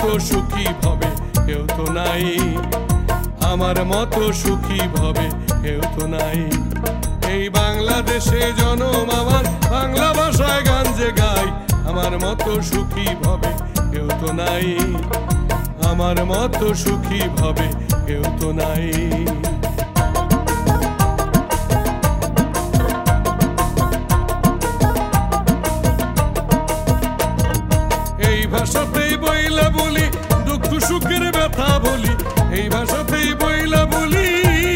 মতো সুখী ভবে কেউ তো নাই, আমার মতো সুখী ভবে কেউ তো নাই। এই বাংলাদেশে জনম আমার, বাংলা ভাষায় গান যে গাই, আমার মতো সুখী ভবে কেউ তো নাই, আমার মতো সুখী ভবে কেউ তো নাই। এই ভাষাতেই বইলা বলি দুঃখ সুখের ব্যথা বলি, এই ভাষাতেই বইলা বলি,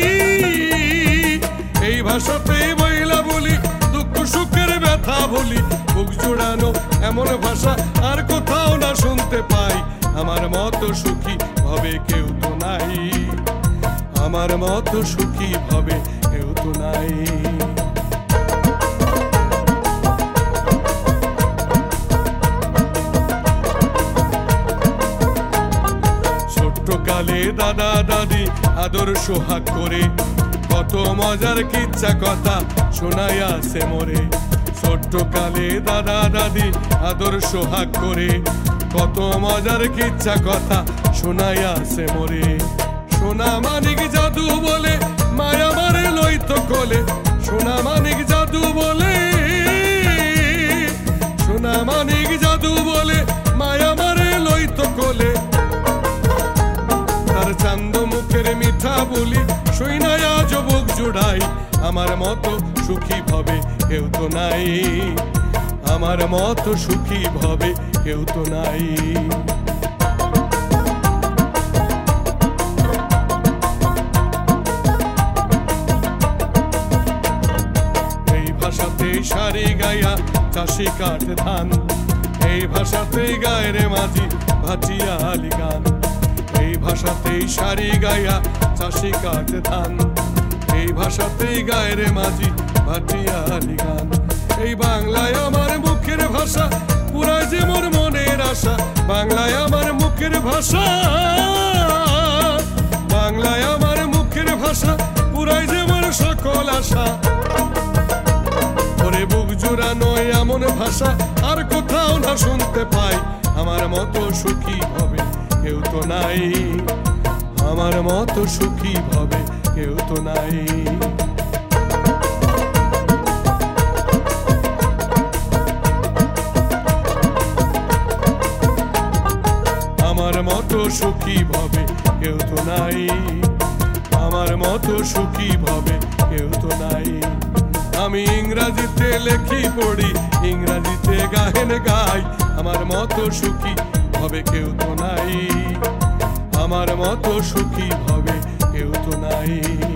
এই ভাষাতেই বইলা বলি দুঃখ সুখের ব্যথা বলি। বুক জোড়ানো এমন ভাষা আর কোথাও না শুনতে পাই, আমার মতো সুখী ভবে কেউ তো নাই, আমার মতো সুখী ভবে কেউ তো নাই। ছোট্টকালে দাদা দাদি আদর সোহাগ করে কত মজার কিচ্ছা কথা শোনাইয়াছে মোরে। ছোট্টকালে দাদা দাদি আদর সোহাগ করে কত মজার কিচ্ছা কথা শোনাইয়াছে মোরে। সোনা মানিক জাদু বলে মায়া মারে লইতো কোলে, সোনা মানিক জাদু বলে, সোনা মানিক জাদু বলে মায়া মারে লইতো কোলে। তার চান্দ মুখের মিঠা বলি শুইনাই আজ বুক জুড়াই, আমার মতো সুখী ভবে কেউ তো নাই, আমার মতো সুখী ভবে কেউ তো নাই। এই ভাষাতেই সারি গায়া চাষি কাটে ধান, এই ভাষাতেই গায় রে মাঝি ভাটিয়ালি গান। এই ভাষাতেই সারি গায়া চাষি কাটে ধান, এই ভাষাতেই গায় রে মাঝি ভাটিয়ালি গান। এই বাংলায় আমার মুখের ভাষা পুরাই যে মোর মনের আশা, বাংলায় আমার মুখের ভাষা, বাংলায় আমার মুখের ভাষা পুরাই যে মোর সকল আশা। ওরে বুক জোড়ানো এমন ভাষা আর কোথাও না শুনতে পাই, আমার মতো সুখী ভবে কেউ তো নাই, আমার মতো সুখী ভবে কেউ তো নাই। আমার মতো সুখী ভবে কেউ তো নাই, আমার মতো সুখী ভবে কেউ তো নাই। আমি ইংরাজিতে লেখি পড়ি, ইংরাজিতে গান গাই, আমার মতো সুখী ভবে কেউ তো নাই, আমার মতো সুখী ভবে কেউ তো নাই।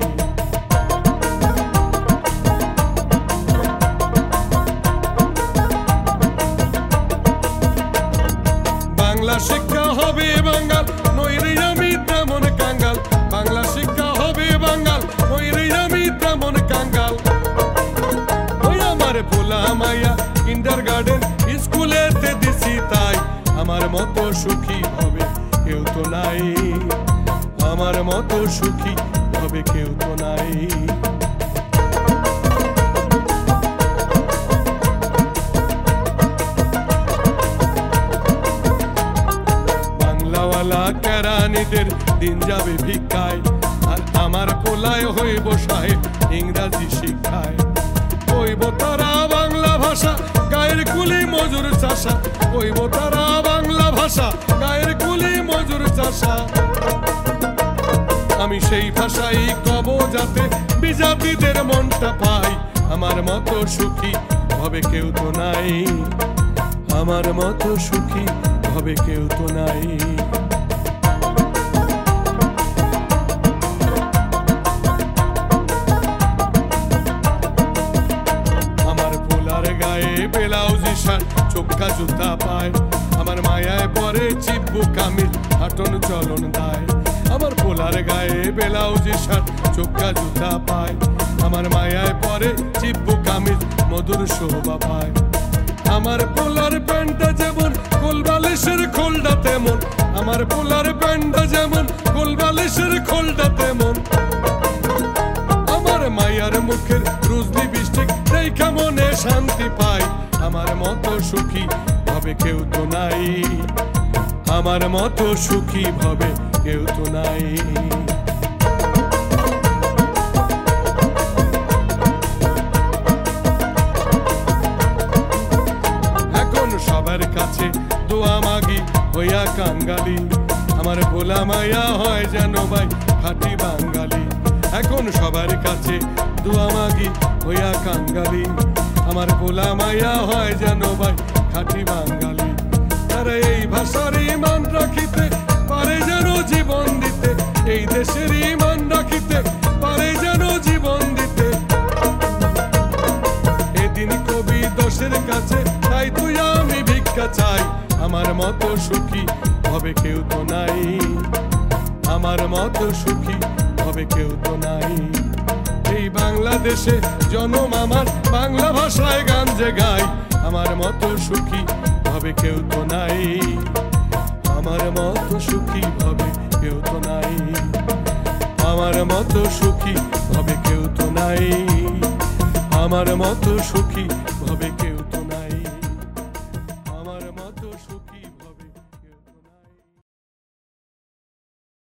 বাংলা শিক্ষা হবে বাঙাল, নইরে আমি তেমন কাঙ্গাল, বাংলা শিক্ষা হবে বাঙাল, নইরে আমি তেমন কাঙ্গাল। ওই আমার পোলা মাইয়া কিন্ডার গার্ডেন স্কুলেতে দিছি তাই, আমার মতো সুখী হবে কেউ তো নাই, আমার মতো সুখী হবে কেউ তো নাই। বাংলাওয়ালা কেরানিদের দিন যাবে ভিক্ষায়, আর আমার পোলায় হইব সাহেব ইংরাজি শিক্ষায়। কইব তারা বাংলা ভাষা গায়ের কুলি মজুর চাষা, কইব তারা বাংলা ভাষা গায়ের কুলি মজুর চাষা। আমি সেই ভাষাই কব যাতে বিজাতিদের মনটা পাই, আমার মতো সুখী হবে কেউ তো নাই, আমার মতো সুখী হবে কেউ তো নাই। আমার পোলার গায়ে ব্লাউজি শার্ট চোখা জুতা পায়, আমার মায়ায় পরে চিব্বু কামিজ হাঁটন চলন দায়। আমার পোলার গায়ে ব্লাউজি শার্ট চোখা জুতা পায়, আমার মায়ায় পরে চিব্বু কামিজ মধুর শোভা পায়। আমার পোলার প্যান্টটা যেমন কোলবালিশের খোলটা তেমন, আমার পোলার প্যান্টটা যেমন কোলবালিশের খোলটা তেমন। আমার মায়ার মুখের রুজনি বৃষ্টিক দেখা মনে শান্তি পাই, আমার মতো সুখী হবে কেউ তো নাই, আমার মতো সুখী ভবে কেউ তো নাই। এখন সবার কাছে দোয়া মাগি হইয়া কাঙ্গালি, আমার ভোলা মায়া হয় যেন ভাই খাঁটি বাঙালি। এখন সবার কাছে দোয়া মাগি হইয়া কাঙ্গালি, আমার ভোলা মায়া হয় যেন ভাই খাঁটি বাঙালি। তারা এই ভাষার মান রাখিতে পারে যেন জীবন দিতে, এই দেশের মান রাখিতে পারে যেন জীবন দিতে। এদিন কবি দোষের কাছে তাই তুই আমি ভিক্ষা চাই, আমার মতো সুখী হবে কেউ তো নাই, আমার মতো সুখী হবে কেউ তো নাই। এই বাংলাদেশে জন্ম আমার, বাংলা ভাষায় গান যে গাই, আমার মতো সুখী হবে কেউ তো নাই, আমার মতো সুখী হবে কেউ তো নাই, আমার মতো সুখী হবে কেউ তো নাই, আমার মতো সুখী হবে কেউ